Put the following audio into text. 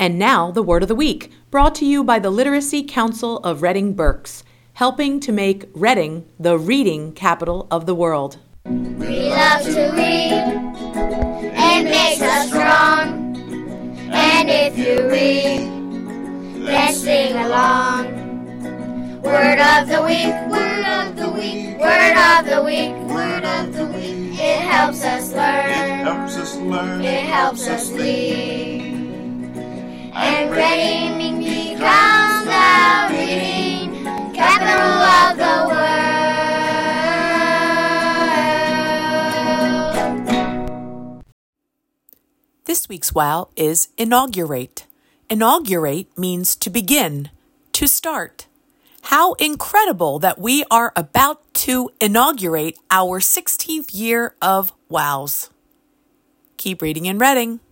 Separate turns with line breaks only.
And now, the Word of the Week, brought to you by the Literacy Council of Reading Berks, helping to make Reading the reading capital of the world.
We love to read. It makes us strong. And if you read, let's sing along. Word of the week, word of the week, word of the week, word of the week. It helps us learn.
It helps us learn.
It helps us lead. And Reading becomes the reading capital of the world.
This week's wow is inaugurate. Inaugurate means to begin, to start. How incredible that we are about to inaugurate our 16th year of WOWs. Keep reading and reading.